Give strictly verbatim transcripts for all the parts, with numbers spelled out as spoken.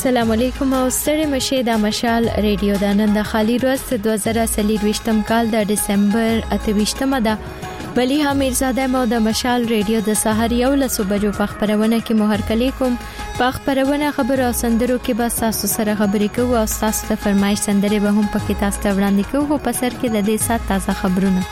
السلام علیکم او ستړي مشه د مشال ریډیو د نن د خالی ورځ دوه زره څلور کال د ډسمبر اته ویشتمه ده. بلی حمیدزاده مو د مشال ریډیو د سحر یو لسو بجو په خبرونه کې مهر کلی کوم. په خبرونه خبر او سندرو کې به تاسو سره خبرې کوو او تاسو ته فرمایش سندرې به هم پکې تاسو ته وړاندې کوو په سر کې د دې سات تازه خبرونه.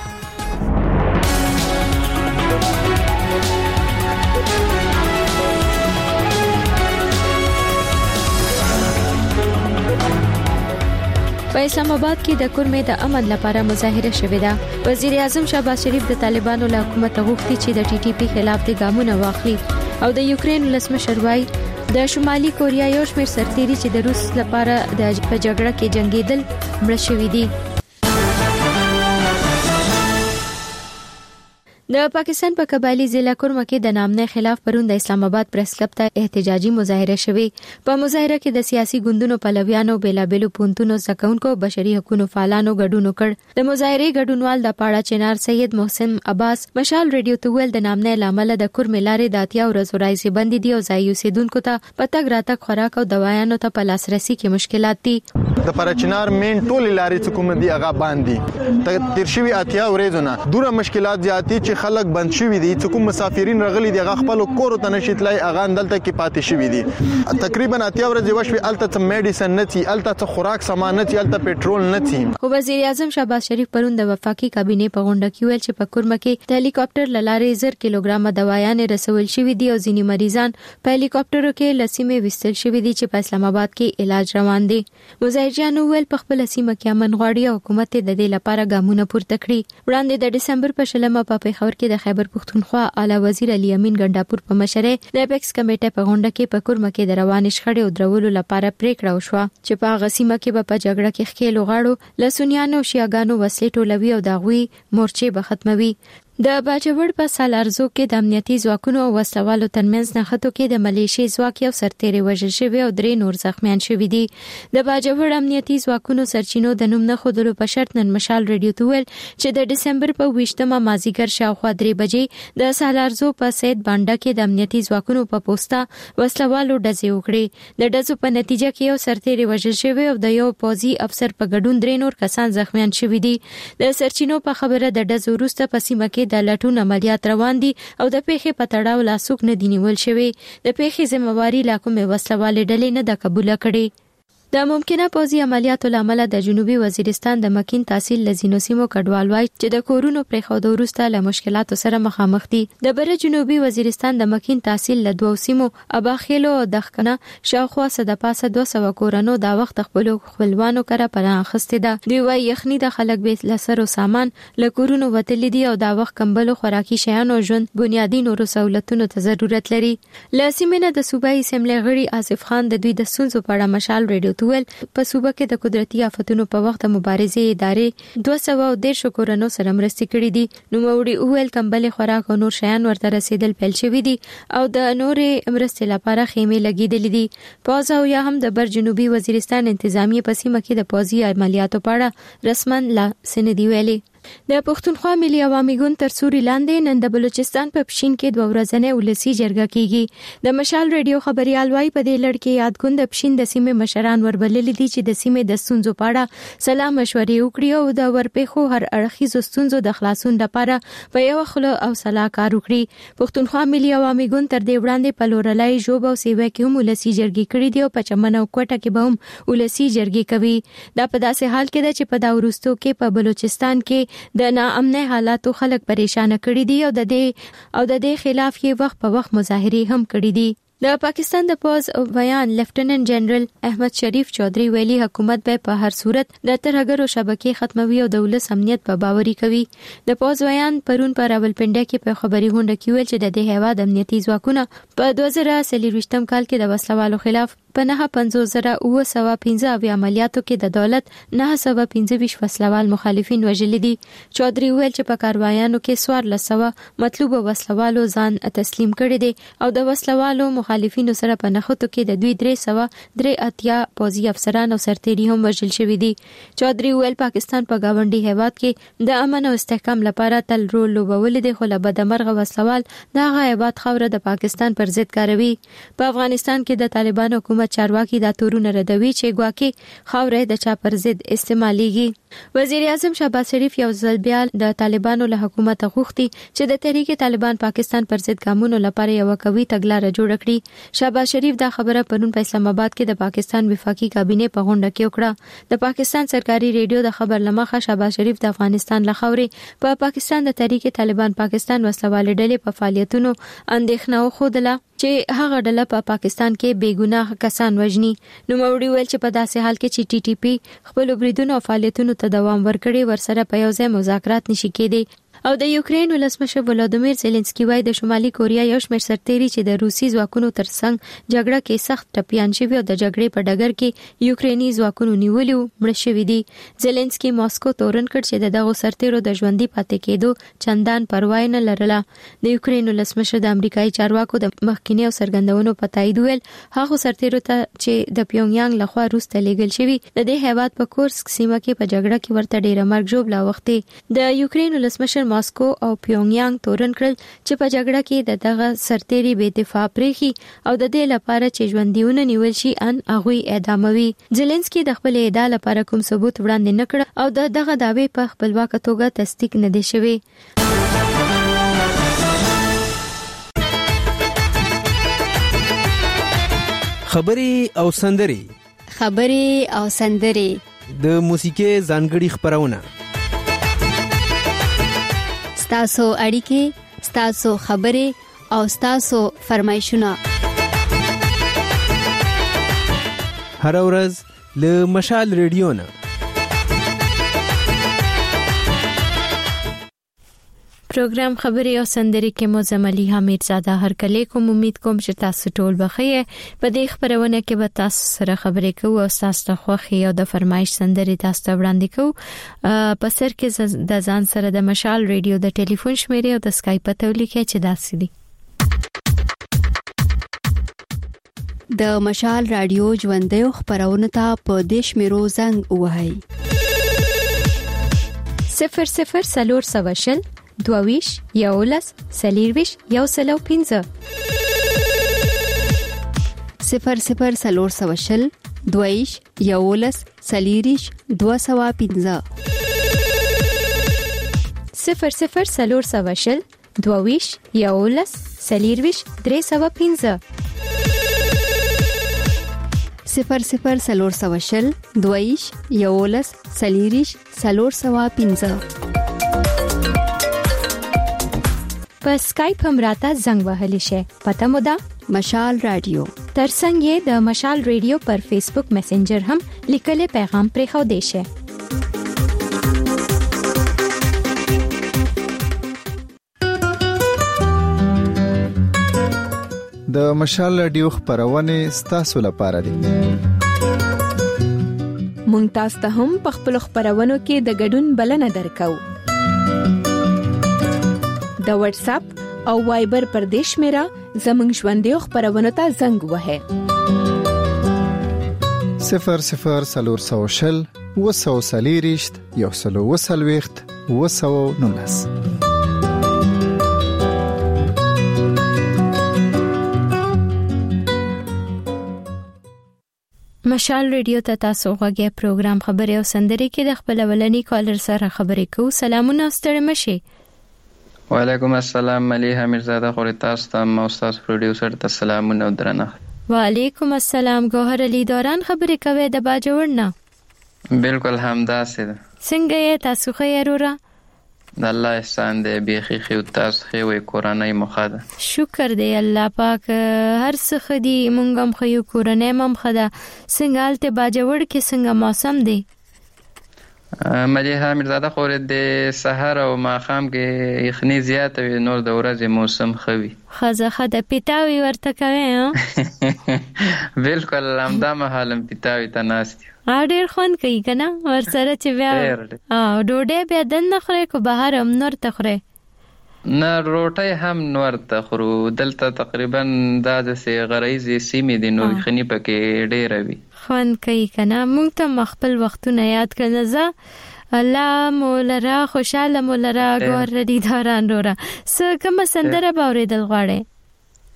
په اسلام آباد کې د کورمې د امن لپاره مظاهره شوې ده. وزیر اعظم شهباز شریف د طالبانو له حکومت غوښتي چې د ټي ټي پی خلاف د ګامونه واخلي او د یوکرين ولسمشر وايي د شمالي کوریا یو شمېر سرتیري چې د روس لپاره د جګړه کې جنگیدل مړ شوي دي. د پاکستان په قبایلی ضلع کورمه کې د نامنه خلاف پرون د اسلام آباد پریس کلب ته احتجاجي مظاهره شوې. په مظاهره کې د سیاسي ګوندونو پلویانو بیلابلو پونتونو زکونکو بشري حقوقو فعالانو ګډون وکړ. د مظاهره ګډونوال د پاړه چنار سید محسن عباس مشال ریډیو ته ویل د نامنه لامل د کورمې لارې د اتیا ورځو راځي بندي دي او ځای اوسیدونکو ته پتاګ راتګ خوراک او دوايانو ته په لاسرسي کې مشکلات دي. د پاړه چنار مین ټول لارې څخه کوم دي هغه باندې تیر شوی اتیا ورځونه دوره مشکلات زیاتی چې خلک بند شوی دي چې کوم مسافرین رغلي دي خپل کور ته نشیتلای اغه اندلته کې پاتې شوی دي. تقریبا اتیا ورځې وشوي الته میډیسن نتی الته خوراک سامان نتی الته پېټرول نتی. خو وزیر اعظم شهباز شریف پرون د وفاقي کابینه په غونډه کې ویل چې په کورمه کې د هلیکاپټر لارې زر کیلوګرام دوايانې رسول شوی دي او ځینی مریضان په هلیکاپټرو کې لسیمه وستل شوی دي چې په اسلام آباد کې علاج روان دي. مظاهرجانو ویل په خپل سیمه کې امن غواړي او حکومت د دې لپاره ګامونه پورته کړي. وړاندې د ډسمبر په شلمه په پیښور کې د خیبر پختونخوا اعلی وزیر علي امین ګنداپور په مشرۍ د اپیکس کمیټه په غونډه کې په کورمه کې د روانې شخړې او درولو لپاره پریکړه وشوه چې په غسیمه کې به په جګړه کې خېلو غاړو لسونیانو شیاګانو وسلې ټولوي او داغوي مورچې به ختموي. د باجوړ په سالارزو کې د امنیتي ځواکونو او وسلوالو ترمنځ نښتو کې د ملیشي ځواک یو سرتیری وژل شوی او درې نور زخمیان شوی دي. د باجوړ امنیتي ځواکونو سرچینو د نوم نه خودلو په شرط نن مشال ریډیو ته ویل چې د ډسمبر په ویشتمه مازیګر شاوخوا درې بجې د سالارزو په سید بانډا کې د امنیتي ځواکونو په پوسټا وسلوالو ډزې وکړې. د ډزو په نتیجه کې یو سرتیری وژل شوی او د یو پوځي افسر په ګډون درې نور کسان زخمیان شوی دي. د سرچینو په خبره د ډزو وروسته په سیمه کې د لټون عملیات روان دي او د پیښې په تړاو لاسوک نه دی نیول شوی. د پیښې ذمہواری لا کومه وسلواله ډلې نه د قبول کړي. د ممکنه پوځي عملیاتو لامل د جنوبي وزیرستان د مکین تحصیل لزینو سیمو کډوال وای چې د کورونو پرې خو د وروسته له مشکلاتو سره مخامخ دي. د بر جنوبي وزیرستان د مکین تحصیل له دوه سیمو اباخیلو او دخکنه شاوخوا صد پاسه دوه سوه کورونو دا وخت خپل خپلوانو کړه پناه اخستې ده. دی وای یخنی د خلک به لسر او سامان له کورونو وتلې دي او دا وخت کمبل او خوراکي شیانو ژوند بنیادی نورو سہولتونو ته ضرورت لري. لاسمنه د صوبایي سیملې غړي آصف خان د دوی د سنځو په اړه مشال ریډیو ول په صوبه کې د قدرتي آفتونو په وخت مبارزې ادارې دوه سوه دېرش کورونو سره مرستې کړې دي. نو موړي اویل کمبل خوراک او نور شیان ورته رسیدل پیل شوی دي او د نورې مرستې لپاره خیمه لګیدلې دي. پوز او یا هم د بر جنوبي وزیرستان انتظامی په سیمه کې د پوځي عملیاتو په اړه رسمن لا سندې ویلي. د پښتونخوا ملي عوامي ګوند تر سوري لاندې نن د بلوچستان په پښین کې دوه ورځنۍ ولسی جرګه کیږي. د مشال ریډیو خبريال وايي په دې لړ کې یاد ګوند پښین د سیمې مشران وربللي دي چې د سیمې د ستونزو په اړه سلام مشورې وکړي او د ورپېخو هر اړخیزو ستونزو د خلاصون لپاره په یو خله او صلاح کار وکړي. پښتونخوا ملي عوامي ګوند تر دې وړاندې په لورلای جوب او سیوه کې هم ولسی جرګې کړې دي او په چمن او کوټه کې به هم ولسی جرګې کوي. دا په داسې حال کې ده چې په دا ورستو کې په بلوچستان کې د ناامنه حالاتو خلک پریشان کړي دي او د دې او د دې خلاف یې وخت په وخت مظاهرې هم کړي دي. د پاکستان د پوز بیان لیفټیننټ جنرال احمد شریف چودھری ویلي حکومت به په هر صورت د ترهګرو شبکې ختموي او د ولس امنیت په باوري کوي. د پوز بیان پرون پر راولپنډه کې په خبري غونډه کې ویل چې د دې هیواد امنیتي ځواکونه په دوه زره څلورویشتم کال کې د وسلوالو خلاف په نه پنځوس زره اوه سوه پنځه اویا عملیاتو کې د دولت نه سوه پنځه ویشت وسلوال مخالفین وژلي دي. چودھری ویل چې په کاروایانو کې څوارلس سوه مطلوب وسلوالو ځان تسلیم کړي دي او د وسلوالو مخالفینو سره په نښتو کې د دوی درې سوه درې اتیا پوځي افسران او سرتیري هم وژل شوي دي. چودھری ویل پاکستان په گاونډي هیواد کې د امن او استحکام لپاره تل رول لوبول دي خو له بدمرغه وسلوال د هغه هیواد خوره د پاکستان پر ضد کاروي. په افغانستان کې د طالبان حکومت حکومت چارواکي دا تورونه ردوي چې ګواکې خاورې د چا پر ضد استعماليږي. وزیر اعظم شهباز شریف یو ځل بیا د طالبانو له حکومت غوښتي چې د تحریک طالبان پاکستان پر ضد ګامونو لپاره یو قوي تګلارې جوړ کړي. شهباز شریف دا خبره پرون په اسلام آباد کې د پاکستان وفاقي کابینه په غونډه کې وکړه. د پاکستان سرکاري ریډیو د خبر لمخه شهباز شریف د افغانستان له خاورې په پا پاکستان د تحریک طالبان پاکستان وسلواله ډلې په فعالیتونو اندېښنه وښودله چې هغه ډله په پا پاکستان کې بے ګناه کسان وژني. نو موري ویل چې په داسې حال کې چې ټي ټي پی خپل بریدونو او فعالیتونو ته دوام ورکړي ورسره په یو ځای مذاکرات نشي کېدی. او د یوکرين ولسمشر ولادیمیر زيلنسکي وايي د شمالي کوریا یو شمېر سرتېري چې د روسي ځواکونو ترڅنګ جګړه کې سخت ټپيان شوي او د جګړې په ډګر کې یوکريني ځواکونو نیولي مړ شوي دي. زيلنسکي ماسکو تورن کړ چې دغه سرتېرو د ژوندۍ پاتې کېدو چندان پروا نه لرله. د یوکرين ولسمشر د امریکایي چارواکو د مخکینی او سرګندونو په تایید ویل هغه سرتېرو ته چې د پیونګیانګ لخوا روس ته لیږل شوي د دې هیواد په کورسک سیمه کې په جګړه کې ورته ډېر مرګ ژوبله وختي. د یوکرين ولسمشر ماسکو او پیونګیانګ تورن کړل چې په جګړه کې د دغه سرتېري بې دفاع پریخي او د دې لپاره چې ژوندیونه نیول شي ان هغه اعداموي. زيلنسکي د خپل ادعا لپاره کوم ثبوت وړاندې نه کړ او د دغه داوی په خپلواک توګه تصدیق نه دي شوی. خبري او سندري خبري او سندري د موسیقي ځانګړي خبرونه ستاسو اړیکې ستاسو خبري او ستاسو فرمایشونه هر ورځ له مشال ریډیو نه. پروګرام خبري او سندري کې مو زملي حمید زاده هر کله کوم امید کوم چې تاسو ټول بخیر. په دې خبرونه کې به تاسو سره خبرې کوو او تاسو ته خوښي او د فرمایش سندري تاسو ته وړاندې کوو. په سر کې د ځان سره د مشال ریډیو د ټلیفون شمیرې او د اسکایپ پته ولیکئ چې داسې دي. د مشال رادیو ژوندۍ خبرونه ته په دیش میرو زنګ وهاي صفر صفر سلور سواشل دوویش یولس سلیرویش یو سلو پینزه صفر صفر سلور سواشل دوویش یولس سلیریش دو سوا پینزه صفر صفر سلور سواشل دوویش یولس سلیرویش درې سوا پینزه صفر صفر سلور سواشل دوویش یولس سلیریش سلور سوا پینزه. په اسکایپ هم راته زنګ وهلی شي. پته مو ده مشال رادیو. ترڅنګ یې د مشال ریډیو پر فیسبوک میسنجر هم لیکل پیغام پرې خو دی شي. د مشال رادیو خبرونه ستاسو لپاره دي. مونږ تاسو ته هم په خپل خبرونو کې د ګډون بلنه درکو. د واتس اپ او وایبر پر دیش میرا زمنګ ژوندۍ خبرونه ته زنګ وهه صفر صفر سلور سوشل وسو سلیریشت یو سلو وسلويخت وسو نونس. مشال ریډیو ته تاسو غوږی پروګرام خبري او سندري کې د خپل ولني کالر سره خبرې کوو. سلامونه ستړي مشي. وعلیکم السلام ملیحه میرزاده خوري تاسو ته او تاسو پروډوسر ته سلامونه او درنښت. وعلیکم السلام ګوهر علي دوران خبرې کوي د باجوړنا. بالکل همداسې ده. څنګه یې تاسو خیر وره؟ د الله احسان دی بیخي خو تاسو خو وي کورنۍ مخاده. شکر دی الله پاک هر څه خدي مونږ هم خو کورنۍ مم خدا. څنګه الته باجوړ کې څنګه موسم دی؟ ملیحه میرزاده خور د سحر او ماخام کې یخني زیاته وي نور د ورځې موسم خوي خزه خده پیتاوي ورته کوي ها بالکل همدا مهالم پیتاوي تناست اړیر خون کوي کنه ورسره چې بیا اه ډوډۍ بیا دنه خوري کو بهر هم نور تخره نه روټي هم نور تخرو دلته تقریبا د سي غریزي سیمې د نو خني پکې ډېر وي خون کوي کنه مونږ ته مخبل وختونه یاد کړه زه الله مولرا خوشاله مولرا ګور ردی داران رورا س کوم سندره باورې دل غواړي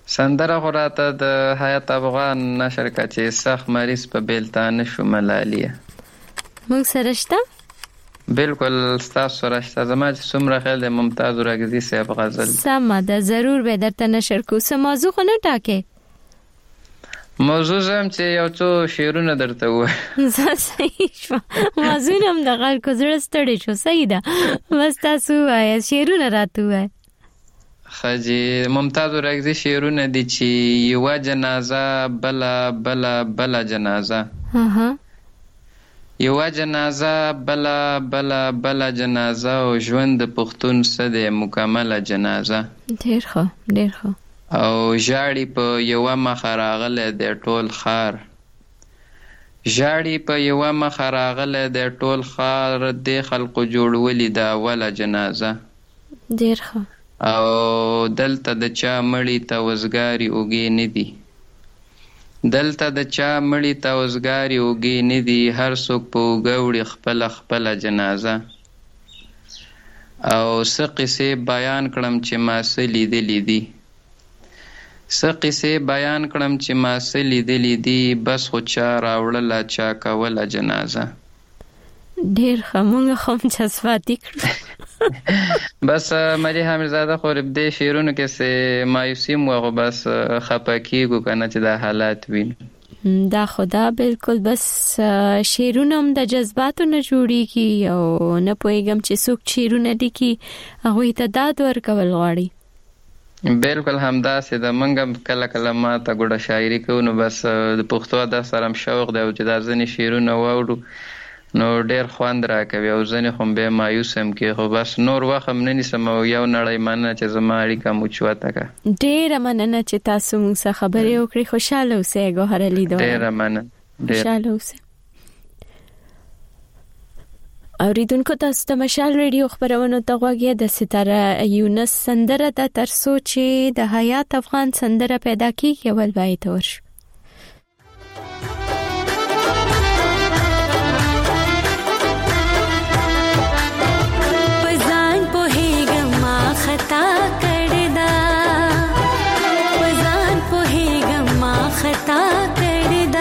سندره خو راته د حیات افغان نشر کا چې سخت مریض په بیلتانه شو ملالیه موږ سره شته بالکل ستاسو سره شته زما چې څومره خیال دی ممتاز راګزي صاحب غزل سمه ده ضرور به درته نشر کو څه موضوع خو نه ټاکې موضوع زم چې یو څو شعرونه درته وای زه صحیح شو موضوع هم د خلکو زړه ستړي شو صحیح ده بس تاسو وایه شعرونه راته وایه خجی ممتاز راګزي شعرونه دي چې یوه جنازه بله بله بله جنازه ها یوه جنازه بله بله بله جنازه او ژوند د پښتون څه دی مکمله جنازه ډېر ښه ډېر ښه او ژاړي په یوه مخه راغلی دی ټول ښار ژاړي په یوه مخه راغلی دی ټول ښار دې خلقو جوړولي د اوله جنازه ډېر ښه او دلته د چا مړي ته وزګاري اوږې نه دي دلته د چا مړي ته وزګاري اوږې نه دي هر څوک په اوږه وړي خپله خپله جنازه او څه قصې بیان کړم چې ما څه لیدلي دي څه قصې بیان کړم چې ما څه لیدلي دي بس خو چا راوړله چا کوله جنازه ډېر ښه موږ هم جذباتي کړو بس مری حمیدزاده خو دې شعرونو کې سه مایوسي مو خو بس خپه کېږو که نه چې دا حالات وینو دا خدا بالکل بس شعرونه هم د جذباتو نه جوړیږي او نه پوهېږم چې څوک شعرونه لیکي هغوی ته داد ورکول غواړي بالکل همداسې ده موږ هم کله کله ما ته ګوډه شاعري کوو نو بس د پښتو ادب سره هم شوق دی او چې دا ځینې شعرونه واورو نو ډېر خوند راکوي او ځینې خو بیا مایوس هم کې خو بس نور وخت هم نه نیسم او یو نړۍ مننه چې زما اړیکه مو چوته که ډېره مننه چې تاسو موږ سره خبرې وکړې خوشحاله اوسئ ګوهره لیدو ډېره مننه خوشحاله اوسئ اوریدونکو تاسو ته مشال ریډیو خبرونو ته غوږ یې د ستاره یونس سندره ده تر څو چې د حیات افغان سندره پیدا کیږي اول باید ورشو پزان په هیګم ما خطا کړی دا پزان په هیګم ما خطا کړی دا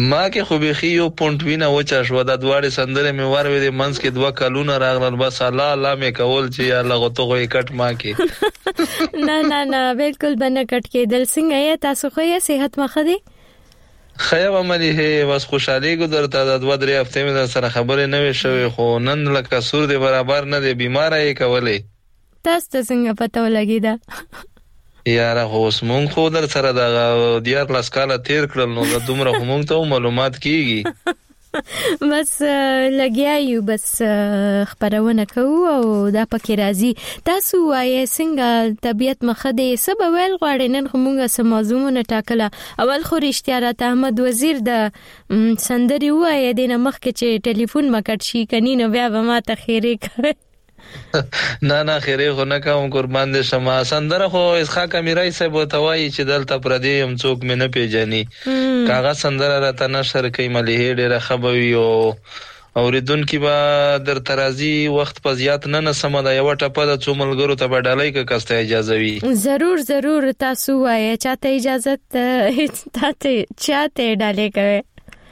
ما کې خو بيخي یو پونټ وینه وچا شو د دواړې سندره مې ور وې د منځ کې دوه کلونه راغلل بس الله الله مې کول چې یا لغه تو غوي کټ ما کې نه نه نه بالکل بنه کټ کې دل څنګه یې تاسو خو یې صحت مخه دي خیر عملی هي بس خوشالي ګذرتا د دوه درې هفته مې سره خبرې نه وې شوې خو نن لکه سور دی برابر نه دی بیمار یې کولې تاسو څنګه پته ولګی دا یاره خو اوس مونږ خو در سره د دیار لاس کاله تیر کړل نو د دومره خو مونږ ته معلومات کیږي بس لګیا یو بس خبرونه کوو او دا پکې راځي تاسو وایي څنګه طبيعت مخه دې سبا ویل غواړي نن خو مونږه سم موضوعونه ټاکله اول خو رښتیا راته احمد وزیر د سندري وایي د نمخ کې چې ټلیفون مکټ شي کني نو بیا به ما ته خیره کوي نه نه خیره خو نه کوم قربان دې شمه سندره خو اسخا کمیرای صاحب توای چې دلته پردي هم څوک مې نه پیژني کاغه سندره راته نشر کوي ملي ډیره خبوي او اوریدونکو به در ترازی وخت په زیات نه نه سم دا یو ټپه د څوملګرو ته بدلای که کسته اجازه وي ضرور ضرور تاسو وایي چاته اجازه ته چاته ډالې کوي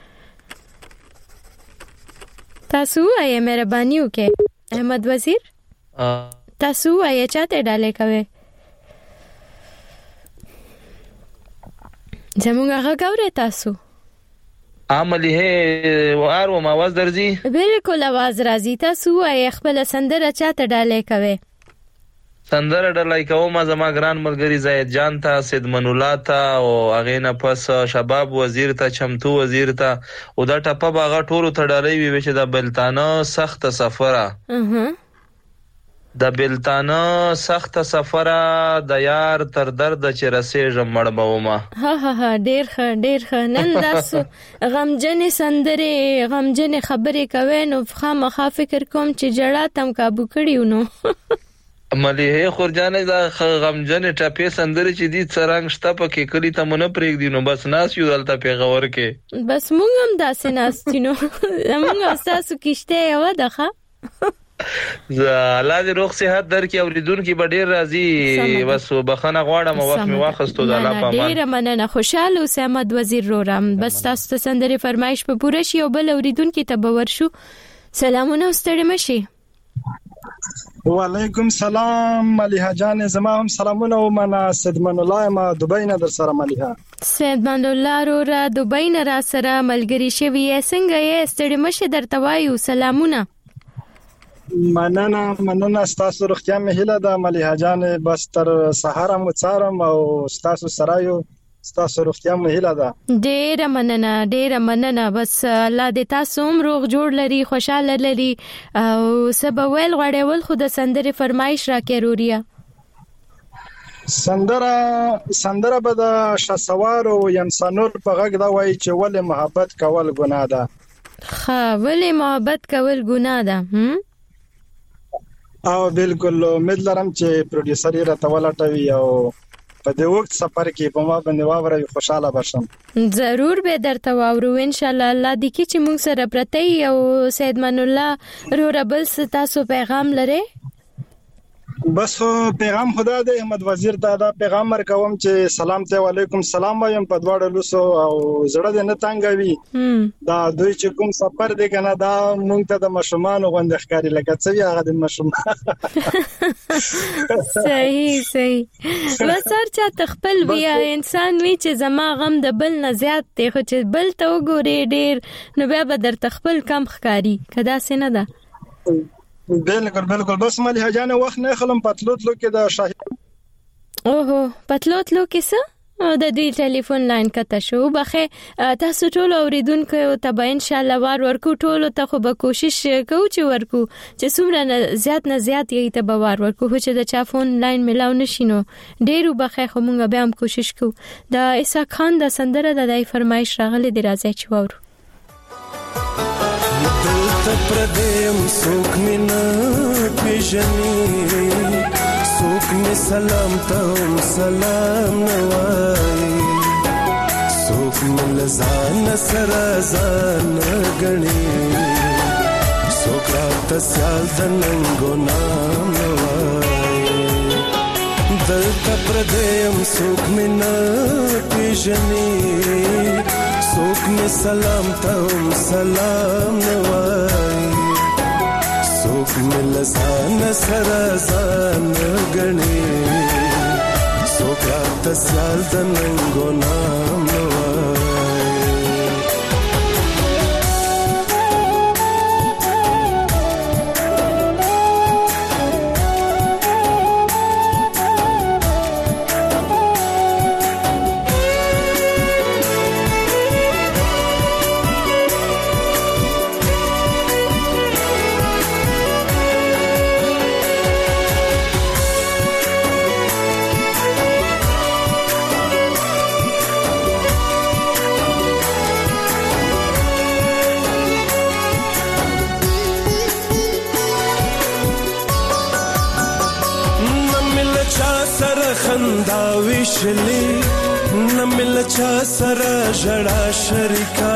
تاسو وایي مهرباني وکړئ احمد وزیر تاسو وایي چاته ډالې کوي زمونږ هغه ګوره تاسو عملی هي وار و مواز درځي بالکل आवाज راځي تاسو وایي خپل سندره چاته ډالې کوي سندره ډالې کوم زما ګران ملګری زید جان ته سید منولا ته او هغه نه پس شباب وزیر ته چمتو وزیر ته او دا ټپه باغه ټولو ته ډالې وی چې د بلتانه سخت سفره اها د بلتانه سخت سفره د یار تر درد چې رسېږم مړبوما ها ها ها ډیر ښه ډیر ښه نن تاسو غمجن سندره غمجن خبرې کوي نو خامخا فکر کوم چې جړه تم काबू کړیو نو ملي خورجانې دا غمجن ټاپې سندره چې دي څرنګ شته پکې کلی ته مونږ پرېګ دي نو بس ناس یو دلته پیغور کې بس مونږ هم داسې ناستینو مونږ تاسو کېشته یو دغه زه الله دې روغ صحت درکې اوریدونکو به ډیر راضي بس بخنه غواړم وخت می واخستو د الله په امان ډیر مننه خوشاله اوسه احمد وزیر رورم بس تاسو ته سندره فرمایش په پوره شي او بل اوریدونکو ته به ورشو سلامونه ستړي مشي وعلیکم سلام ملیحه جان زما هم سلامونه او منا سید منولا ما دبی نه در سره ملیحه سید منولا رورا دبی نه را سره ملګری شوی څنګه یې ستړي مشي درته وایو سلامونه مننه مننه تاسو روغتیا مې هیله ده ملیحه جان بس تر سهار مو څارم او تاسو سره یو تاسو روغتیا مې هیله ده ډیر مننه ډیر مننه بس الله دې تاسو هم روغ جوړ لري خوشاله لري او سبا ویل غواړي ول خو د سندره فرمایش راکې روریا سندره سندره به د شاسوار او انسانور په غږ دا وایي چې ولې محبت کول ګناه ده ها ولې محبت کول ګناه ده هم او بالکل امید لرم چې پروډوسر یې راته ولټوي او په دې وخت سفر کې په ما باندې واوري خوشاله بشم ضرور به درته واورو ان شاء الله الله دې کې چې موږ سره پرته او سید منولا روربل تاسو پیغام لري بس پیغام خدا دې احمد وزیر ته دا پیغام ورکوم چې سلام ته علیکم سلام وایم په دواړو لوسو او زړه دې نه تنګوي دا دوی چې کوم سفر دی کنه دا مونږ ته د مشمان غوندې ښکاری لکه څه هغه د مشمان صحیح صحیح وسر چا تخپل بیا انسان وی چې زما غم د بل نه زیات دی خو چې بل ته وګوري ډیر نو بیا به در تخپل کم ښکاری کدا سینه ده بالکل بالکل بس ملیحه جان وخت نه خلم پتلوتلو کې د شاهد اوهو پتلوتلو کې څه د دې ټلیفون لاین کته شو بخې تاسو ټول اوریدونکو ته به ان شاء الله وار ورکو ټول ته خو به کوشش کوو چې ورکو چې څومره زیات نه زیات یې ته به وار ورکو چې د چا فون لاین ملاو نشینو ډیرو بخې خو مونږ به هم کوشش کوو د عیسی خان د سندره د دای فرمایش راغلي دی راځي چې وورو پردیم سوک می نه پیژنی سوک می سلام ته سلام نوای سوک می لزان سره ځان غنی سوک رات سیال دنګو نام نوای دلته پردیم سوک می نه پیژنی سوک می سلام ته سلام نوای څوک می لسان سره ځان غني څوک راته سیال د ننګو نام نوای خندا وشلی نمل چا سره جړا شریکا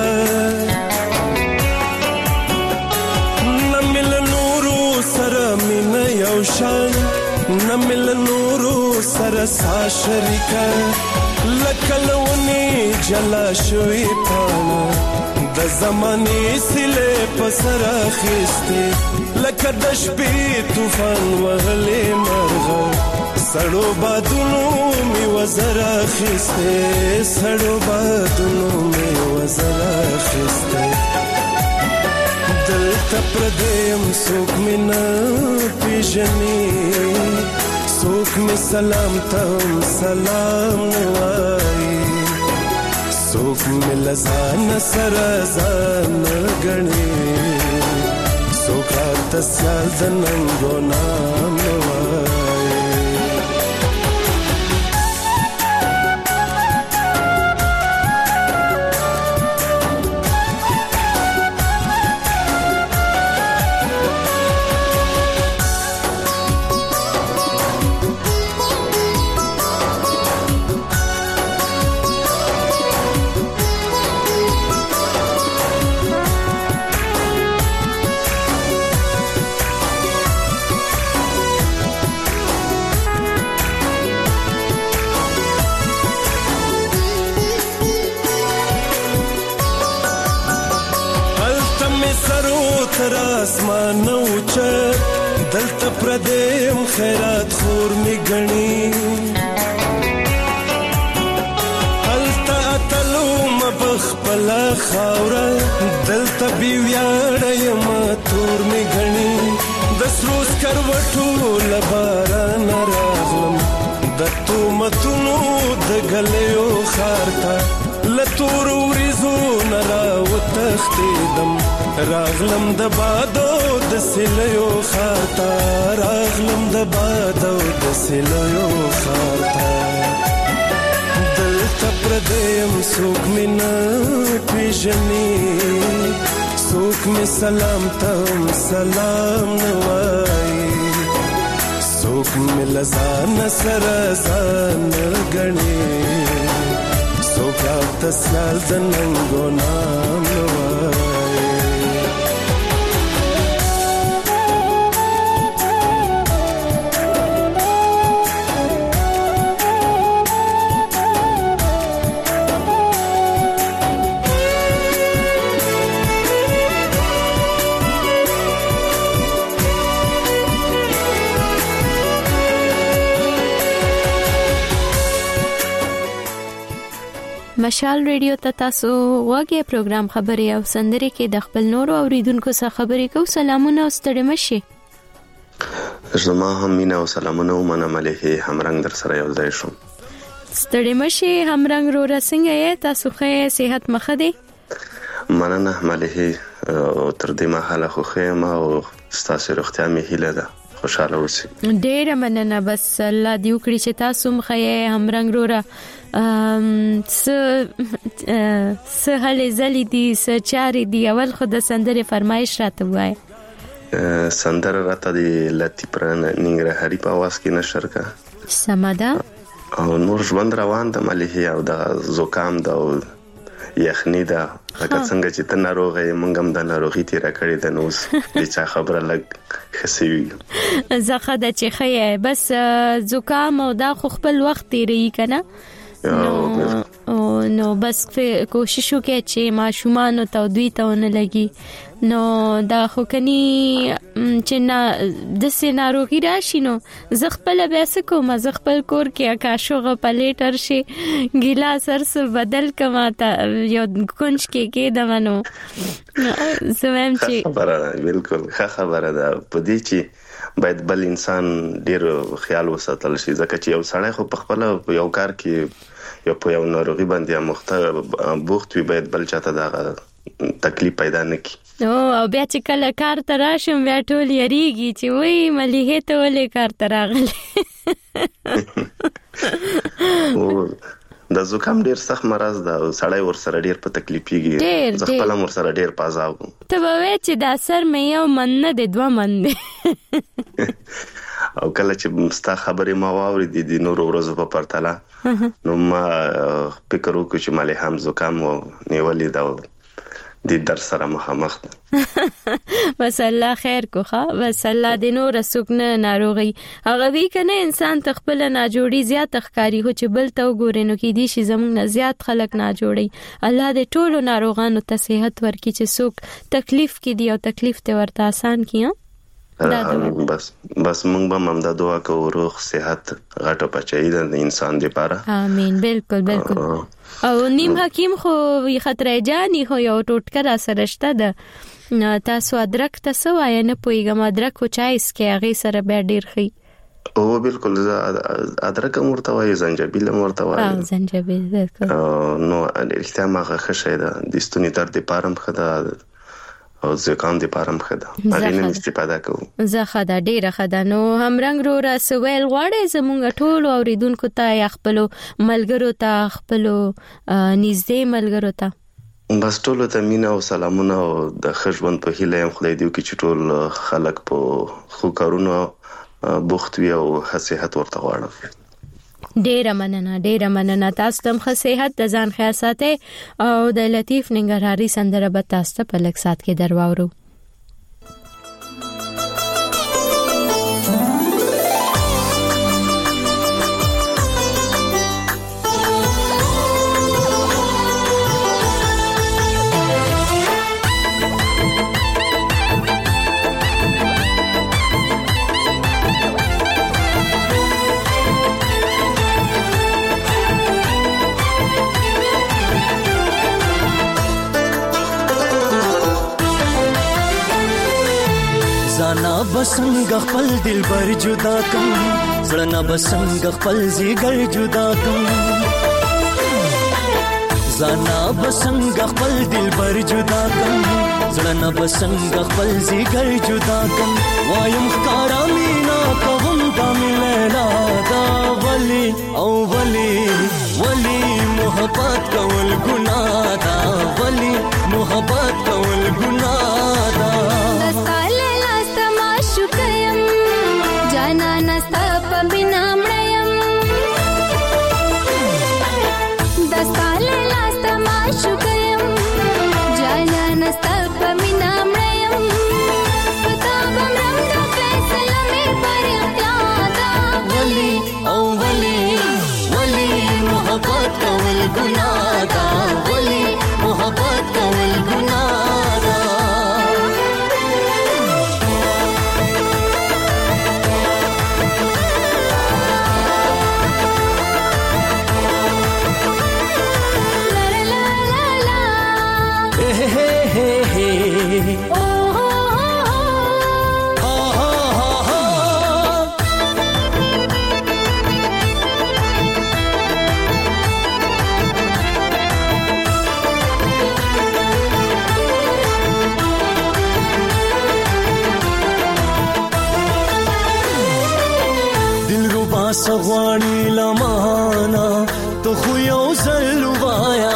نمل نورو سره مين یو شان نمل نورو سره سا شریکا لکلونی جلا شوی پانا د زماني سله پسرا خسته لکه د شپې طوفان وهلې مرغه سړو بادونو می وزرا خسته سړو بادونو می وزرا خسته دلته پردیم څوک می نه پیژني څوک می سلام ته سلام وایي څوک می لزان سره ځان غني څوک راته سیال د ننګو نام وایي تر اسمان اوچه دلته پردیم خیرات خور می گنی هلته اتلو مبخ پلا خاوره دلته بیویاړی ماتور می گنی دسروس کروټو لباران راغلم د تومتونو د غلیو خارتا لتور ورزو نرا وتختیدم راغلم د بادو د سلیو خاطا راغلم د بادو د سلیو خاطا دلته پردیم څوک می نه پیژني څوک می سلام ته سلام نوای څوک می لزان سره ځان غني څوک راته سیال د ننګو نام نوای مشال ریډیو ته تاسو غوږی پروګرام خبري او سندري کې د خپل نورو اوریدونکو سره خبري کوم. سلامونه او ستړي مشي. زما هم مینا او سلامونه ومنم علیه همرنګ در سره یو ځای شم. ستړي مشي همرنګ رو رسنګ یې تاسو خې صحت مخه دي. مننه علیه تر دې مهاله خو خېما او ستاسو روغتیا مې هیله ده. خوشاله اوسئ. ډېر مننه. بس الله دې وکړي چې تاسو مخه همرنګ رو را ام س س هلي زلي دي س چاري دي. اول خود سندره فرمایش راته وای. سندره راته دی لتی پران ننګرهاري په आवाज کې نشر کا سماده او نور ژوند روان د مليه او د زکام د یخنی دا لکه څنګه چې ته ناروغه یې مونږ هم د ناروغي تیر کړی د نوس د چا خبره لګ خسوي زخه د چې خې بس زکام او دا خو خپل وخت تیری کنه نو نو بس کوشش وکړئ چې ماشومان ته دوی ته نه لګي نو دا خو کني چې نه د سيناروغي راشي نو زه خپل بیا څه کوم زه خپل کور کې اکاشوغه پلیټر شي ګیلا سرس بدل کما ته یو کونج کې کې دمنو زمم چې خبره بالکل ښه خبره ده په دې چې باید بل انسان ډیر خیال وساتل شي ځکه چې یو سړی خو په خپل یو کار کې یو په یو ناروغي باندې مخته بوخت وي باید بل چاته دا تکلیف پیدا نه کړي او او بیا چې کله کار ته راشم بیا ټول یریږي چې وای مليحه ته ولې کار ته راغله او د زکام ډیر سخت مرز ده او سړی ور سره ډیر په تکلیفيږي ځکه خپل مر سره ډیر پازاو ته وای چې دا سر مې یو من نه د دوه من دي او کله چې ستا خبرې ما واورېدې د نورو ورځو په پرتله نو ما فکر وکړ چې مالي هم زکام و نیولې دا د در سره مخامخ بس الله خیر کو ښا بس الله د نور سکن ناروغي هغه وی کنه انسان تخپل نه جوړي زیات ښکاری هو چې بل ته وګورنو کې دي شي زموږ نه زیات خلک نه جوړي الله د ټولو ناروغانو ته صحت ورکړي چې څوک تکلیف کې دي او تکلیف ته ورته آسان کړي بس بس موږ به ممدا دعا کوو روغ صحت غټه بچی د انسان لپاره امين بالکل بالکل او نیم حکیم خو خطر جاني خو یو ټوټکه را سره شته د تاسو ادرک تاسو وای نه پويګم ادرک خو چایس کې هغه سره به ډیر خي او بالکل ادرک مرتوي زنجبیل مرتوي اه زنجبیل بالکل نو احتمال خشه ده د ستوني درد لپاره خدا او زکام د پارم خدا باندې استفاده کوو زه خدا ډیره خدا نو هم رنگ رو را سویل غواړي زمونږ ټول اوریدونکو ته خپل ملګرو ته خپل نږدې ملګرو ته بس ټول ته مینا او سلامونه او د خښوند په هیله هم خدای دې وکړي چې ټول خلک په خو کارونو بوخت وي او صحت ورته غواړي ډیره مننه ډیره مننه تاسو تم ښه صحت د ځان خیال ساتئ او د لطیف ننګرهاري سندره به تاسو ته په لږ سات کې درواورو زانا بسنګ خپل دلبر جدا کم زړه بسنګ خپل زیګر جدا کم زانا بسنګ خپل دلبر جدا کم زړه بسنګ خپل زیګر جدا کم وایم کارا مینا کوم دا ملنا دا ولی او ولی ولی محبت کول ګناه دا ولی محبت کول ګناه دا जाना नस्ता पबिना मड़यम दस्ताले लास्ता माशुकयम जाना नस्ता पबिना मड़यम पता बमरम दा फैसला में पर यादा वली ओ वली वली मोहब्बत कवल गुनाह दा वली मोहब्बत कवल गुनाह दा सगवाणी लमाना तो खुयो जलवाया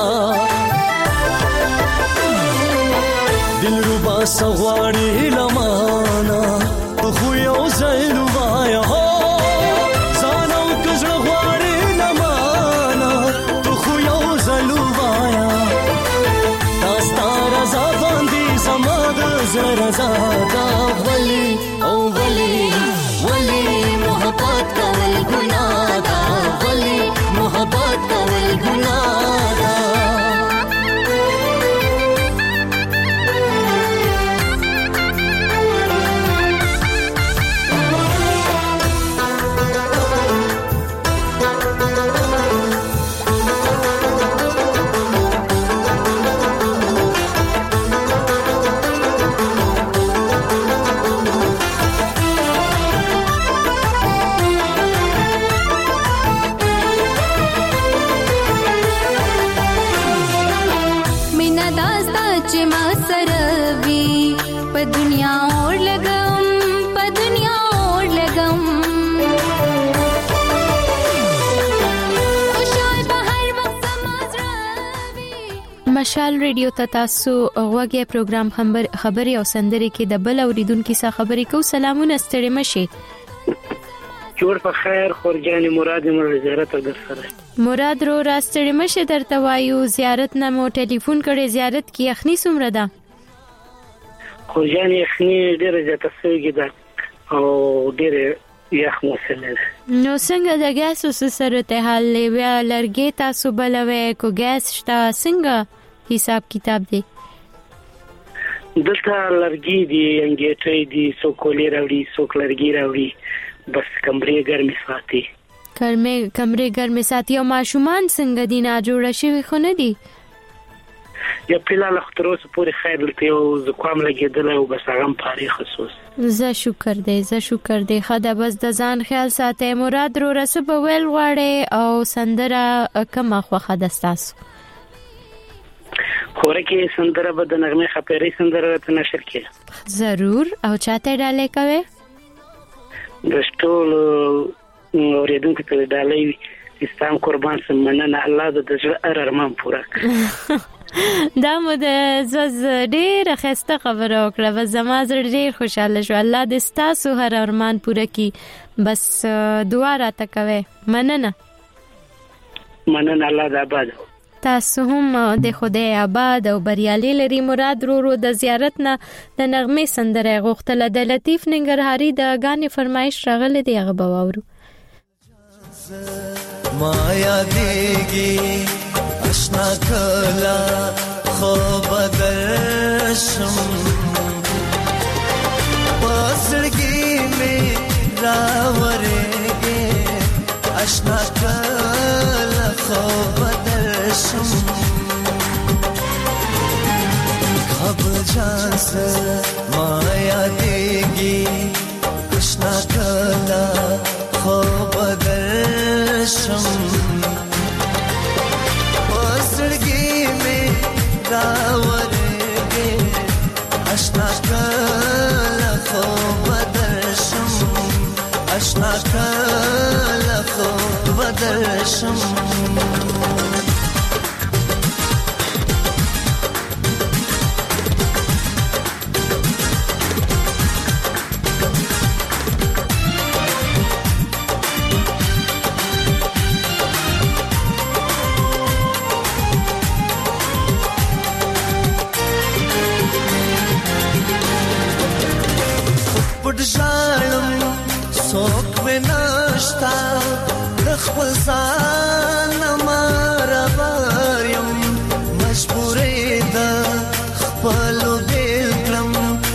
दिलरुबा सगवाणी लमाना तो खुयो जलवाया हो जानो कजवाणी लमाना तो खुयो जलवाया दास्ता रजा बांधी समाद जरा ज़ादा वली ओ वली वली मोहब्बत कवल गुनाह दा वली मोहब्बत कवल गुनाह दा تا چې ما سره وي په دنیا اور لګم په دنیا اور لګم مشال ریډیو ته تاسو غوږی پروګرام خبر خبري او سندري کې د بل اوریدونکو سره خبري کو. سلامونه ستړي مشه. جوړ په خیر خورجان مراد مر زیارت در سره مراد رو راستړي مشه درته وایو زیارت نه مو ټلیفون کړي. زیارت کې اخنی سمره ده خورجان اخنی ډیره زیاته سوګي ده او ډیره یخ مسله ده. نو څنګه د ګاز سره ته حل بیا لرګي تاسو بلوي کو ګاز شته څنګه حساب کتاب دی؟ دلته لرګي دي انګیټي دي سوکولې راوړي سوک لرګي راوړي بس کمرې ګرمي ساتي کمرې کمرې ګرمي ساتي. او ماشومان څنګه دي نه جوړ شوی خو نه دي؟ یا پیلا لختروس پوری خیر لته او زکام لګیدل او بس هغه پاره خصوص. زه شکر دې زه شکر دې خدا بس د ځان خیال ساتي. مراد رو رسب ویل غواړي او سندره کما خوخه دستاسو خوره کې سندره به د نغمه خپېری سندره ته نشر کې ضرور. او چاته ډالې کوي؟ د ټول اوریدونکو ته ډالې اسلام قربان سم مننه الله د دې ارمان پوره دا مو د زز ډیر خسته خبره وکړه. بس زما زړه ډیر خوشاله شو. الله دې ستاسو هر ارمان پوره کړي. بس دعا راته کوي. مننه مننه الله دې آباد تاسو هم د خدای آباد او بریالي لري. مراد رو رو د زیارت نه د نغمه سندره غوښتله. د لطیف ننګرهاري د غانې فرمایش راغله دی هغه باورو. माया देगी अशना कला खो बदर्शम पसड़गी में रावरेगे अशना कला खो बदर्शम खब जान से माया देगी अशना कला खो बदर्शम पसड़गी में रावरेगे अशना कला खो बदर्शम अशना कला खो बदर्शम सोक में नाश्ता रखबल सान मारा बारियम मजबूरे दा खपलो बेलकलम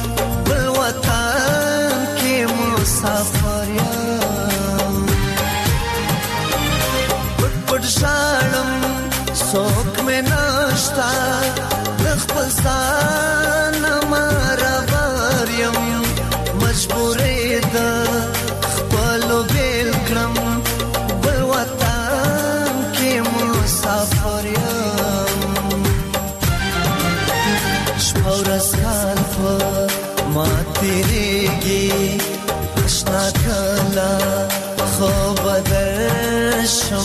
बलवतान के मुसाफरियम पट पट शालम सोक में नाश्ता रखबल सान मारा बारियम मजबूरे दा तेरेगी अशना कला खो बदर्शम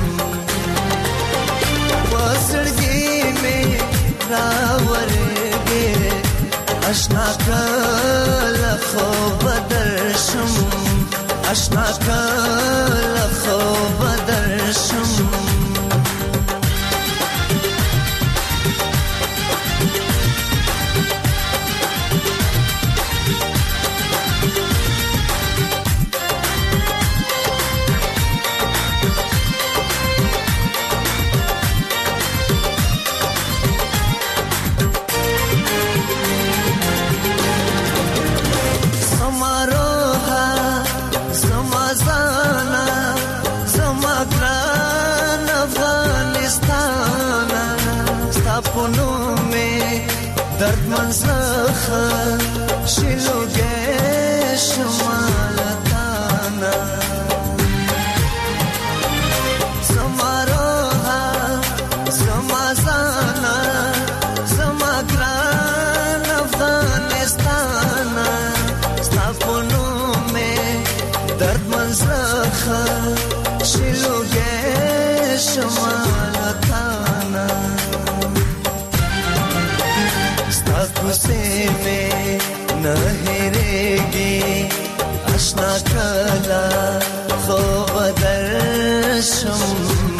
पसड़गी में रावरेगे अशना कला खो बदर्शम अशना कला खो बदर्शम दर्द मंज़ख शिलोगे शुमालताना समारोहा समाजाना समाग کوسه میں نہ هریږي آشنا کلا خو بدرشم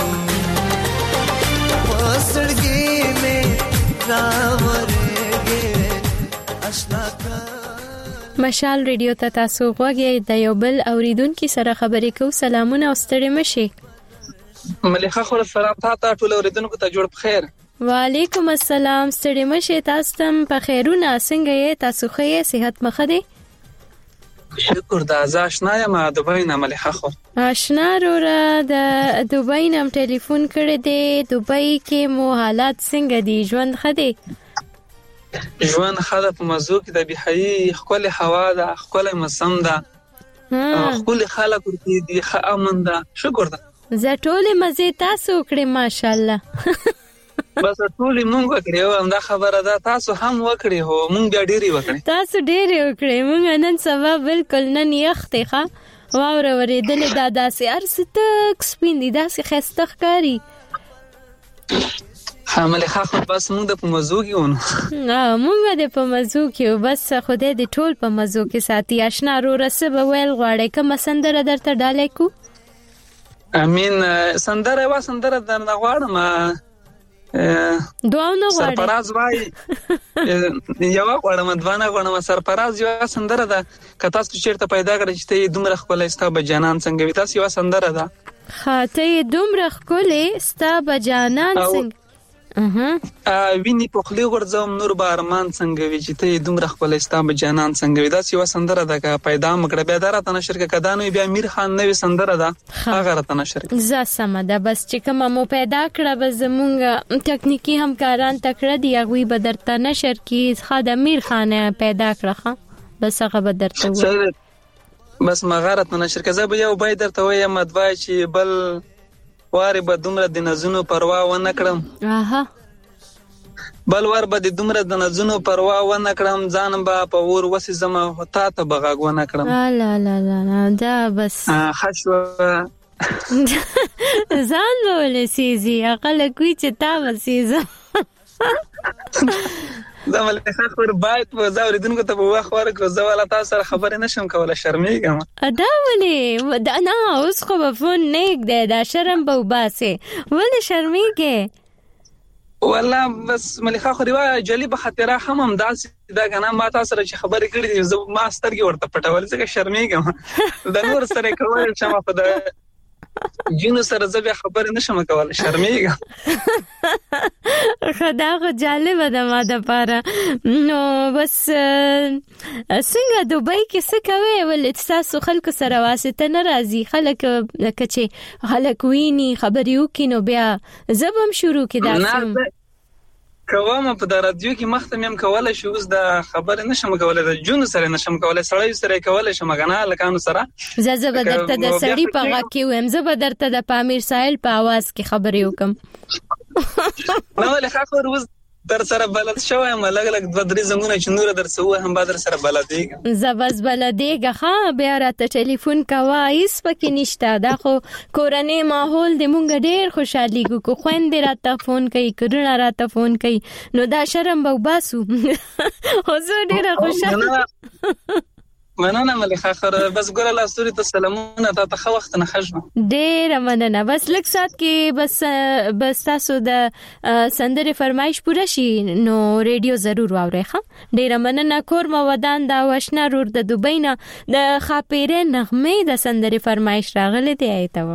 وسړګي میں راورګي آشنا مشال ریډیو ته تاسو غوږی د یو بل اوریدونکو سره خبرې کوو. سلامونه او ستړي مشي. مليخه خو سلام تاسو ټول اوریدونکو ته جوړ بخیر. وعلیکم السلام. ستړي مشي. تاسو تم په خیرونه څنګه یې؟ تاسو ښه صحت مخه دي؟ شکر د آشنا یم دوبۍ نه مليخه خو. آشنا روره د دوبۍ نم ټلیفون کړی دی. دوبۍ کې مو حالات څنګه دي؟ ژوند ښه دی؟ ژوند خاله په مزو کې د بهایي خپل هوا ده، خپل موسم ده، خپل خلک ورته دي، ښه امن ده. شکر ده. زه ټول مزه تاسو کړې ماشاءالله. بس ټول مونږ وکړو، هم دا خبره ده تاسو هم وکړي هو، مونږ بیا ډېری وکړي. تاسو ډېری وکړي. مونږ نن سبا بالکل نن یخته ښه واوره ورېدل دا داسې ارستک سپین دي، داسې خسته ښکاری. حمله خو بس موږ د پمزو کې ونه نه موږ د پمزو کې بس خدای دې ټول پمزو کې ساتي. آشنا رو رسب ویل غواړي کوم سندره درته ډالې کو؟ امين سندره وا سندره درنه غواړم. دوه نو غواړي سرپراز وای یو غواړم دوانه غواړم سرپراز یو سندره ده که تاسو چیرته پیدا کړئ چې ته دومره خپل استا بجانان څنګه وي. تاسو یو سندره ده خاطه دومره خپل استا بجانان څنګه اها ویني په خلی ورځم نور بارمان څنګه وی چې ته دومره خپل اسلام جانان څنګه وی. دا یو سندره ده که پیدا مکړه به دره تنه شرکت کدانو بیا امیر خان نوې سندره ده هغه تنه شرکت ز سم ده. بس چې کوم مو پیدا کړه به زمونږ ټکنیکی همکاران تکړه دی هغه به درته نشر کی خاد امیر خان پیدا کړه بس هغه به درته و بس مغارت نه شرکت زه به یو بای درته وایم مدوای چې بل واره به دومره د نزونو پروا و نه کړم. اها بل ور به د دومره د نزونو پروا و نه کړم ځان به په ور وسې زما هتا ته بغاګ و نه کړم. لا لا لا دا بس خشوه ځان ولې سيزي عقل کوي چې تا وسيزه دا مليخه خور باید په زاوریدونکو ته په واخ ورکو زه ولا تاسو سره خبرې نشم کوله شرمېږم. دا ولې دا نه اوس خو په فون نیک دی دا شرم به وباسه ولې شرمېږي؟ والله بس مليخه خو ریوا جلی به خاطره هم هم داسې دا کنه ما تاسو سره چې خبرې کړې دي زه ما سترګې ورته پټول ځکه شرمېږم د نور سره کول شمه په دا جنو سره زه بیا خبرې نشم کولای شرمېږم. خدا خو جالب ده ما د پاره. نو بس څنګه دوبۍ کې څه کوي؟ ول تاسو خلکو سره واسطه ناراضي خلک کچې خلک ویني خبرې وکړي نو بیا زبم شروع کړه کومه په رادیو کې مختمم کولای شو اوس د خبرې نشم کولای د جون سره نشم کولای سړی سره کولای شم غنا لکانو سره زه به درته د سړی په غا کې ویم زه به درته د پامیر ساحل په आवाज کې خبرې وکم. نو له خاطر روز در سره بلد شوی ملګ لګ د درې زمونه چې نور در سوه هم بدر سره بلدېګ زبز بلدېګ ها بیا راته ټلیفون کوا هیڅ پکې نشته. دا خو کورنۍ ماحول د مونږ ډېر خوشالي کو خويندې راته فون کوي کړه راته فون کوي نو دا شرم به وباسو حضور ډېر خوشاله مننه مليخه خر بس ګوره لا ستوري ته سلامونه ته خو وخت نه خښم ډېر مننه. بس لږ سات کې بس بس تاسو د سندره فرمایش پوره شي نو ریډیو ضرور واورئ. ښه ډېر مننه. کور مو ودان دا وښنا رور د دوبۍ نه د خاپیره نغمه د سندره فرمایش راغله دی ایته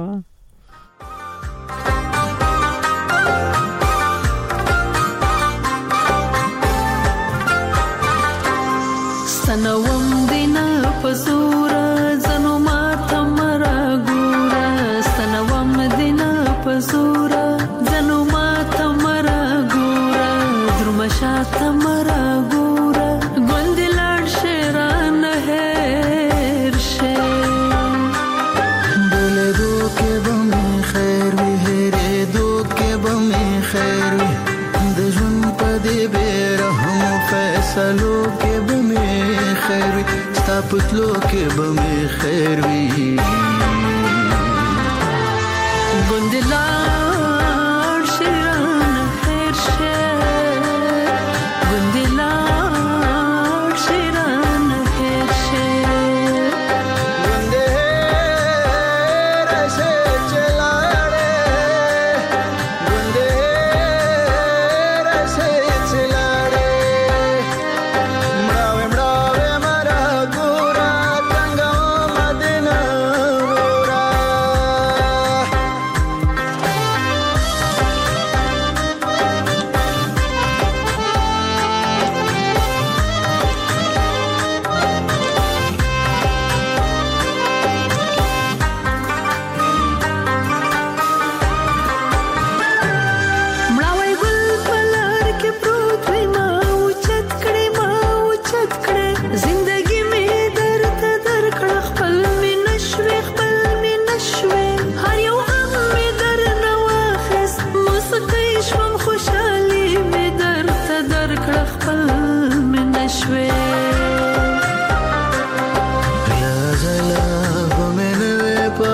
سنوم دینا پزورا زنو ماتا مرا گورا سنوم دینا پزورا زنو ماتا مرا گورا درمشاتا مرا گورا گوندلار شیران هیر شیر بولے دو کے بمی خیر وی ہیرے دو کے بمی خیر وی دجن پدی بیرحم فیصلو کے بمی خیر وی ستا پتلو کې به می خیر وی ګوندلار شیران خیر شه ګوندلار شوي غزلا ومنوي په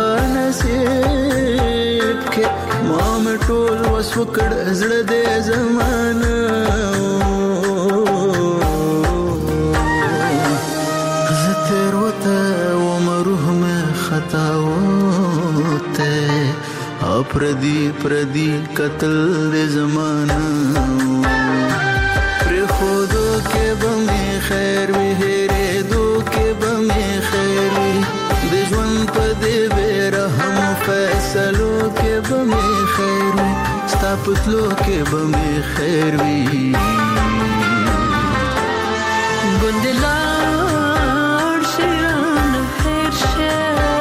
نصیب کې ما مټول وسوکړ زړه دې زمانه زتر وته ومروه مې خطا وته پردی پردی قتل دې زمانه پر خودو کې بمې خیر وی هره دو کې بمې خیر وی د ژوند په دې ورهم فیصلو کې بمې خیر وی ستاپتلو کې بمې خیر وی ګوندلار شیران هر شه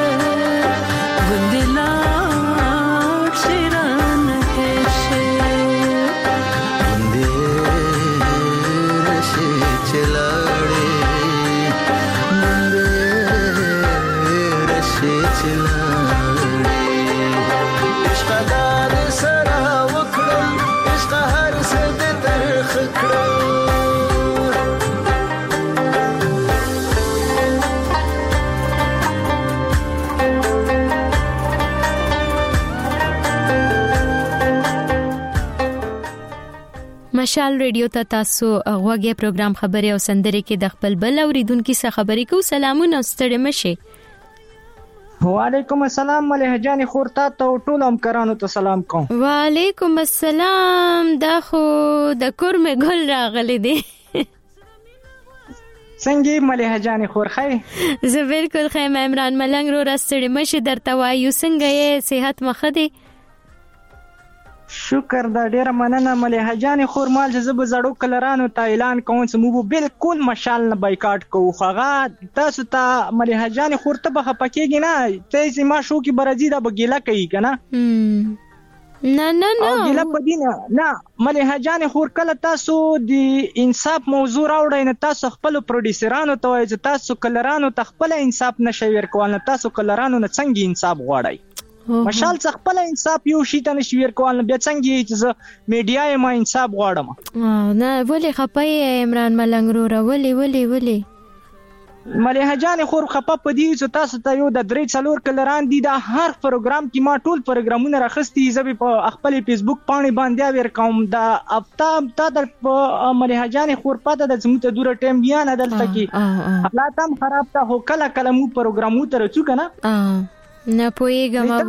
ګوندلار شیران هر شه ګوندې رشه چلاړې ګوندې رشه چلاړې عشق دار سره وکړم عشق هر څه دې ترخ کړم مشال ریډیو ته تاسو غوږی پروګرام خبري او سندري کې د خپل بل اوریدونکو سره خبري کو سلامونه ستړي مشه وعلیکم السلام مليحه جان خورتا ته ټول همکارانو ته سلام کوم وعلیکم السلام دا خو د کورمه ګل راغلي دي څنګه مليحه جان خورخه زه بالکل خیم عمران ملنګ رو راستړي مشه درته وایو څنګه یې صحت مخه دي شکر دا ډیره مننه مليحه جان خورمال چې زب زړو کلرانو ته اعلان کوم چې موږ بالکل مشال نه بایکاټ کوو خغه تاسو ته مليحه جان خورته به پکېږي نه تاسو ما شو کې برازي دا بګیلا کوي کنه نه نه نه او ګیلا پدینه نه مليحه جان خور کله تاسو د انصاف موضوع راوړی نه تاسو خپل پروډوسرانو ته وایي چې تاسو کلرانو ته خپل انصاف نشي ورکول نه تاسو کلرانو نه څنګه انصاف غواړئ مشال څخه خپل انصاف یو شي ته نشي ورکول بیا څنګه چې میډیا یې ما انصاف غواړم نه ولې خپای عمران ملنګ رو ولې ولې ولې مليحه جان خور خپه پدې چې تاسو ته یو د درې څلور کلران دي دا هر پروګرام کې ما ټول پروګرامونه راخستي زبې په خپل فیسبوک باندې باندې ور کوم دا اپتا تا د مليحه جان خور پاته د زموږ ته دوره ټیم بیان دلته کې حالات هم خراب ته هو کله کله مو پروګرامو ته رچو کنه نه پويګم او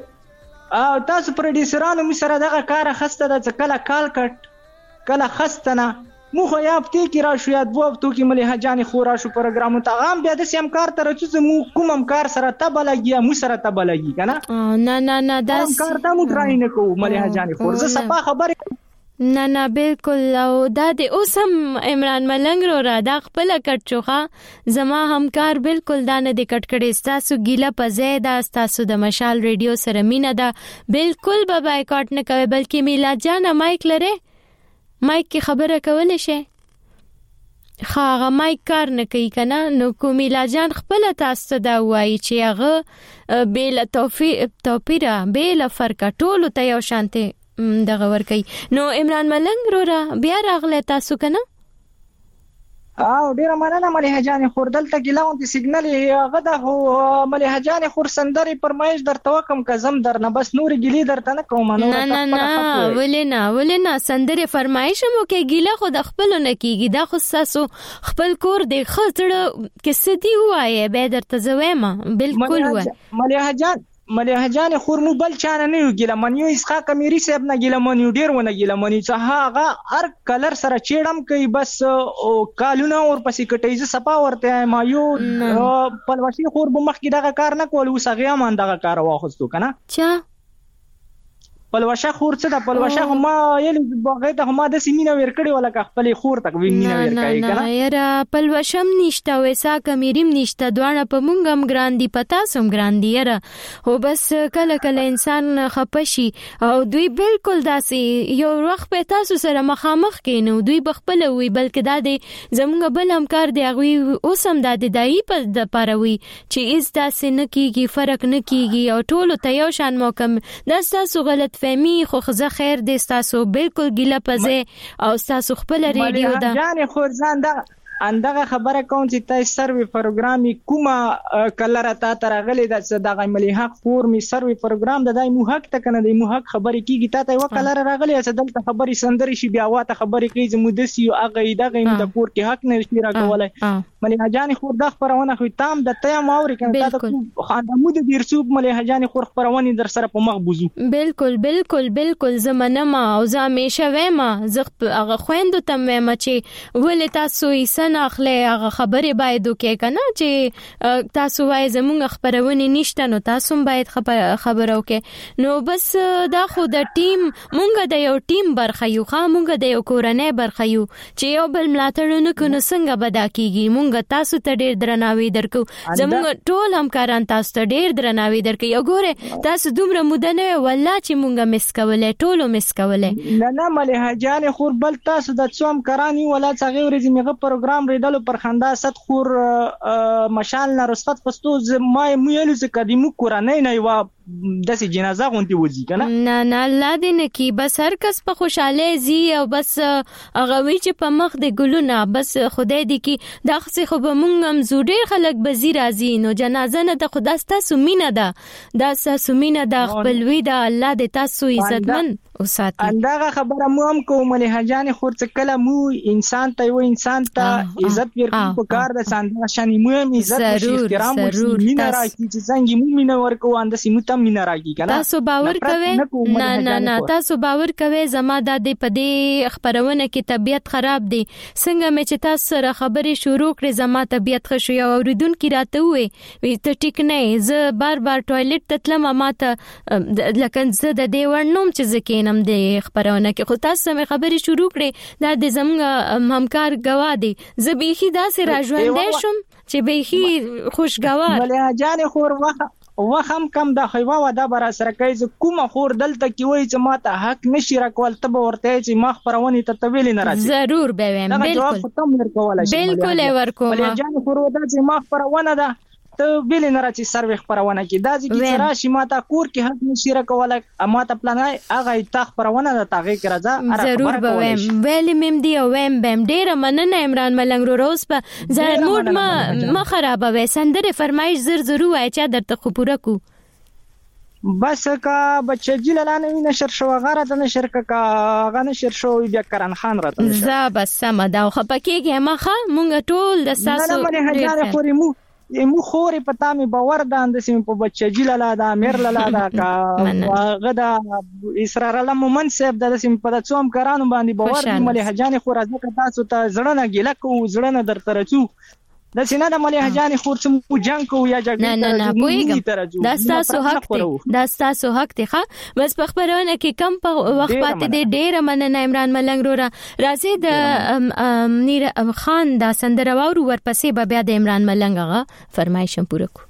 تاسو پروډوسرانو می سره دغه کار خسته د کله کال کټ کله خستنه مو خو یا پتی کی را شو یاد وو تو کی مليحه جان خورا شو پروګرام ته غام بیا د سیم کار تر چې مو کوم کار سره تبه لګي مو سره تبه لګي کنه نه نه نه دا کار ته مو ټرای نه کوو مليحه جان خور زه صفه خبره نه نه بالکل او دا د اوسم عمران ملنګ رو را دا خپل کټ چوخه زما همکار بالکل دا نه د کټ کړي تاسو ګیله پزیدا تاسو د مشال ریډیو سره مینه ده بالکل به بایکاټ نه کوي بلکې میلاد جان مایک لره مایک کی خبره کول شي خاغه مایک کار نه کوي کنه نو کو میلاد جان خپل تاسو دا وایي چې هغه بیل توفیق توپیره بیل فرق ټولو ته یو شانته دغه ور کوي نو عمران ملنګ رو را بیا راغله تاسو کنه او ډیره مننه مليحه جان خور دلته ګلاون دي سیګنل هغه د هو مليحه جان خور سندري پرمایش درته وکم کزم درنه بس نور ګلی درته نه کوم نو نه نه نه ولنا ولنا سندري فرمایش مو کې ګله خو د خپل نه کیږي دا خو تاسو خپل کور دی خزړه کې سدي وایي به درته زویمه بالکل و مليحه جان مليحه جان خور مو بل چانه نه ګله منیو اسحاق اميري صاحب نه ګله منیو ډیر ونه ګله منی چې هغه هر کلر سره چیړم کوي بس کالونه اور پسې کټي ز صفا ورته ما یو پلوشي خور به مخ کې دغه کار نه کول وسه غیا مان دغه کار واخستو کنه چا پلوشه خور څه د پلوشه هم یې بغه ته هم د سیمینه ور کړی ولا خپل خور تک وینینه ور کوي کنه نه یاره پلوشم نشته وسا کمیریم نشته دوانه په مونږم ګراندی پتا سم ګراندی یاره هو بس کله کله انسان خپشي او دوی بالکل داسې یو وخت په تاسو سره مخامخ کینو دوی بخپل وي بلکې دا د زمونږ بل همکار دی غوي اوسم د دای په د پاروي چې از داسې نه کیږي فرق نه کیږي او ټولو ته یو شان موکم دا تاسو غلط فهمي خو خزه خیر دې تاسو بالکل ګیله پزه او تاسو خپل ریډیو دا جان خورزان دا اندغه خبره کوم چې تاسو سروي پروګرامي کومه کلره تا ترغلې د دغه ملي حق فورمي سروي پروګرام د دای مو حق ته کنه د مو حق خبرې کیږي تا ته یو کلره راغلې چې دلته خبرې سندري شي بیا واته خبرې کوي چې مودسي او هغه دغه د کور کې حق نه شي راکولای ملي حجاني خور د خبرونه خو تام د تیا ماوري کنه تا ته خاندمو د بیرسوب ملي حجاني خور خبرونه در سره په مخ بوزو بالکل بالکل بالکل زمانه ما او زه همیشه وایم زه هغه خويندو تم وایم چې ولې تاسو یې سناخله هغه خبره باید وکړي کنه چې تاسو وای زموږ خبرونه نشته نو تاسو باید خبره وکړي نو بس دا خو د ټیم مونږ د یو ټیم برخه یو خا مونږ د یو کورنۍ برخه یو چې یو بل ملاتړ نه کنه څنګه بدا کیږي مونږ تاسو ته ډیر درناوی درکو زموږ ټول همکاران تاسو ته ډیر درناوی درکې یو ګوره تاسو دومره مده نه والله چې مونږ مس کولې ټولو مس کولې نه نه ملي حجان خور بل تاسو د څوم کرانی ولا څنګه ورځې میغه پروګرام ریدلو پر خندا ست خور مشال نه رسفت پستو ما مېلو ز قدیمو کورانه نه و داسې جنازه غونډي وځي کنه نه نه الله دې نه کی بس هر کس په خوشاله زی او بس هغه وی چې په مخ د ګلونه بس خدای دې کی دا خو به مونږ هم زوډیر خلک بزی راځي نو جنازه نه د خدا ستاسو مینه ده دا ستاسو مینه ده خپلوي ده الله دې تاسو عزتمن او ساتي اندغه خبره مو هم کوم ملي حجان خور څه کله مو انسان ته یو انسان ته عزت ورکړو په کار د ساندغه شان مو هم عزت او احترام او مینه راځي چې څنګه مو مینه ورکو اند سیمه مینه راګی کنه تاسو باور کوئ نه نه نه تاسو باور کوئ زما د دې پدې خبرونه کې طبيعت خراب دي څنګه مې چې تاسو سره خبرې شروع کړې زما طبيعت خشوي او اوریدونکو راته وې وي ته ټیک نه زه بار بار ټوایلټ ته تلم ماته لکه زه د دې ورنوم چې زکینم د خبرونه کې خو تاسو مې خبرې شروع کړې دا د زموږ همکار گواه دي زه بيخي داسې راژوندې شم چې بيخي خوشګوار ولې جان خور وخت وخم کم د خیوا و د بر سره کوي چې کومه خور دلته کی وای چې ماته حق نشي راکول ته به ورته چې ما خبرونه ته طویل نه راځي ضرور به ویم بالکل بالکل ورکوم ولې جان خور د چې ما خبرونه ده ته ویل نه راځي سروي خبرونه کې دا چې راشي ماته کور کې حق نشي راکول ماته پلان هغه تا خبرونه ده تاغه کې راځه ضرور به ویم ویل مم دی او ویم بم ډیر مننه عمران ملنګ رو روز په زه موډ ما ما خراب وې سندره فرمایش زر زرو وای چې درته خو پوره کو بس کا بچی جلالانه نشر شو غره د نشر کا غه نشر شو بیا کرن خان راته ز بس سم دا خپکیږي مخه مونږ ټول د ساسو نه نه هجاره خوري مو مو خوري پتا می باور ده اند سیم په بچی جلالا دا میر لالا دا کا غدا اسرار الله مومن صاحب د سیم په څوم کرانو باندې باور دی ملي حجان خور ازکه تاسو ته زړه نه ګیله کو زړه نه در ترچو د سینه د ملي حجان خور څو جنگ کو یا جګړه نه نه پویګم دا تاسو حق دی دا تاسو حق دی ښه بس په خبرونه کې کم په وخت پاتې دی ډیر مننه عمران ملنګ رو راځي د نیر خان دا سندره وورو ورپسې به بیا د عمران ملنګ غا فرمایشم پوره کو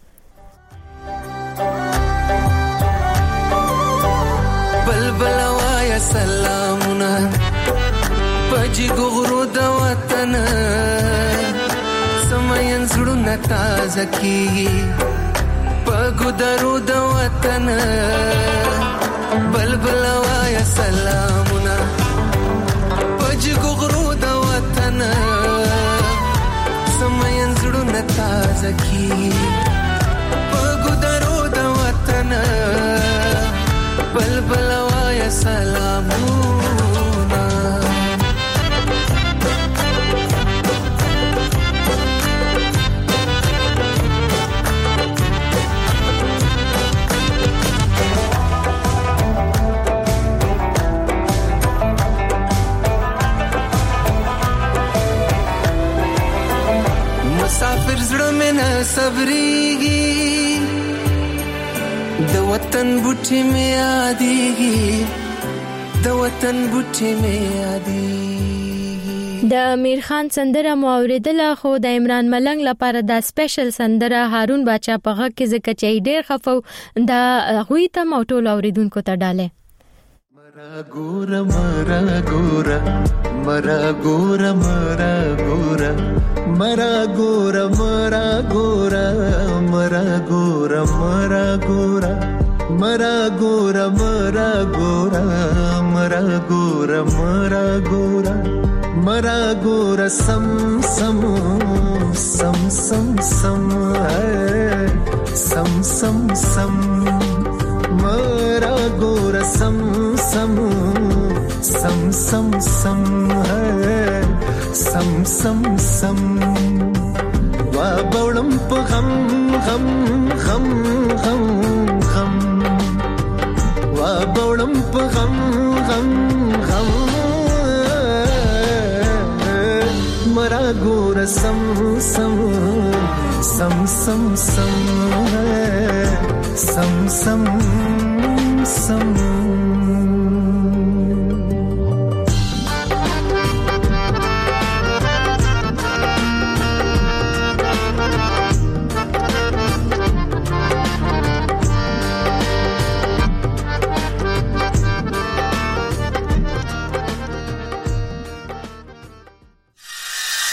بلبل وایا سلامونه پجی ګورو د وطن سمين زړونه تازه کیږي پګو درو د وطن بلبل وایا سلامونه پجګو غرو د وطن سمين زړونه تازه کیږي پګو درو د وطن بلبل وایا سلامونه مسافر زړه مې نه صبرېږي د وطن بوټي مې یادېږي د وطن بوټي مې یادېږي د امیر خان سندره مو اوریدله خو د عمران ملنګ لپاره دا سپیشل سندره هارون باچا په غږ کې ځکه چې ډېر خفو دا هغوی ته مو ټول اوریدونکو ته ډالې مرا ګوره مرا ګوره مرا ګوره مرا ګوره مرا ګوره مرا ګوره مرا ګوره مرا ګوره مرا ګوره مرا ګوره مرا ګوره مرا ګوره मरा गोरा सम सम सम सम सम है सम सम सम मरा गोरा सम सम सम सम सम है सम सम सम वा बौड़म प गम गम गम गम गम वा बौड़म प गम गम गम मरा गोरा सम सम सम सम सम है सम सम सम